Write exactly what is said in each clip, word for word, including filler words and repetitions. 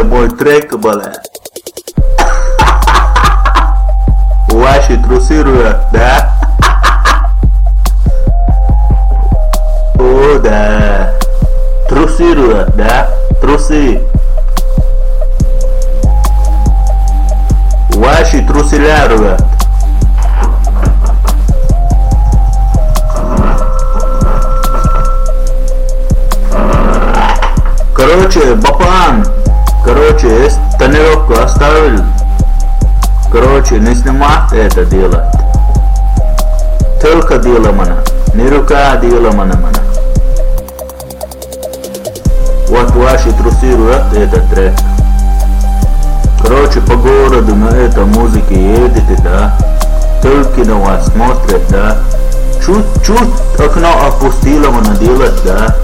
мой трек, бля. Ваши трусируют, да? О, да. Трусируют, да? Трусы. Ваши труселяруют. Короче, Бапан. Короче, есть тонировку оставил. Короче, не снимать это делать. Только дело мана. Не рука дело мана мана. Вот ваши трусируют этот трек. Короче, по городу на этой музыке едете, да? Только на вас смотрят, да? Чуть-чуть окно опустило мана делать, да?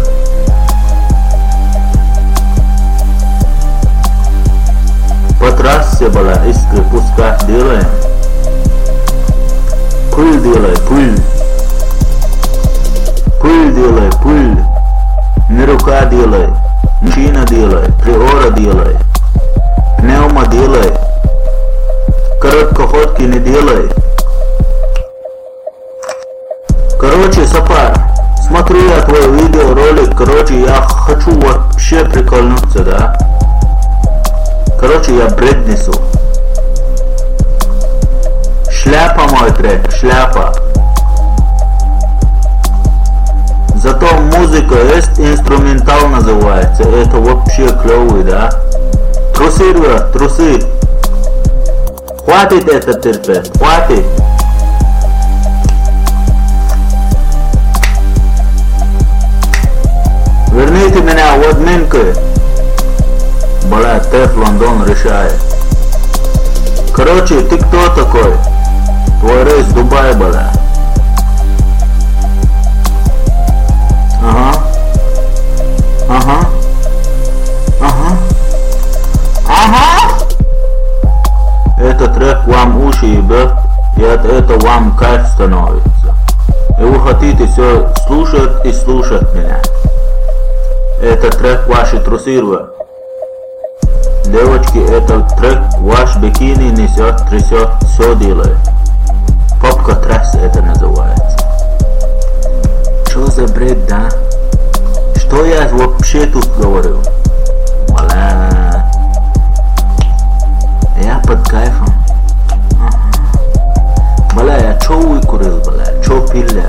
По трассе была искры пускать делаем. Пыль делай, пыль. Пыль делай, пыль. Не рука делай. Машина делай. Приора делай. Пневма делай. Короткоходки не делай. Короче, Сапар, смотрю я твой видеоролик. Короче, я хочу вообще прикольнуться, да? Короче, я бред несу. Шляпа мой трек, шляпа. Зато музыка есть, инструментал называется. Это вообще клевый, да? Трусы, ребят, трусы. Хватит это терпеть, хватит. Верните меня в админку. Бля, Теф Лондон решает. Короче, ты кто такой? Твой рейс в Дубай, бля. Ага. Ага. Ага. Ага. Этот трек вам уши ебет, и от этого вам кайф становится. И вы хотите все слушать и слушать меня. Этот трек ваши трусируют. Девочки, этот трек ваш бикини несет, трясет, все делает. Попка трасс это называется. Что за бред, да? Что я вообще тут говорю? Бля. Я под кайфом. Ага. Бля, я чё выкурил, бля? Чё пил я?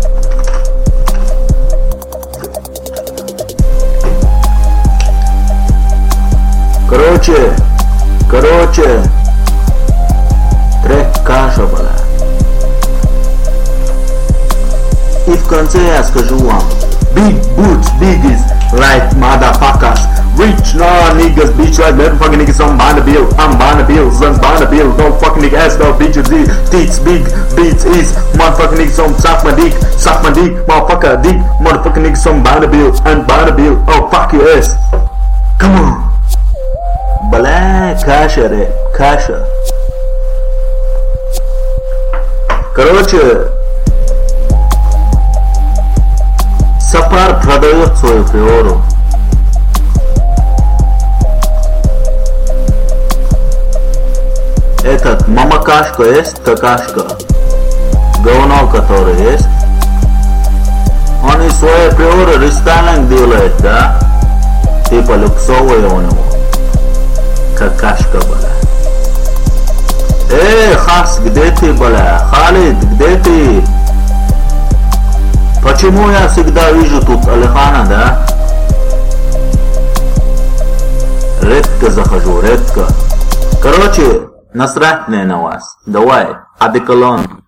Короче, короче, трек каша, бля. И в конце я скажу вам: Big boots, biggies, like motherfuckers. Rich nah niggas, bitch like motherfucking niggas. I'm buying the bill, I'm buying the bill, son's buying the bill. Don't fucking nigga ass, no bitches is. Tits big, beats is. Motherfucking niggas, some suck my dick, suck my dick, motherfucker dick. Motherfucking niggas, some buying the bill, and buying the bill. Oh fuck your ass. Come on. Бля, каша, ре, каша. Короче, Сапар продает свою приору. Этот мамакашка есть, какашка. Говно, который есть. Он из своей приоры рестайлинг делает, да? Типа люксовые у него. Какашка, бля. Эй, Хас, где ты, бля? Халид, где ты? Почему я всегда вижу тут Алихана, да? Редко захожу, редко. Короче, насрать мне на вас. Давай, одеколон.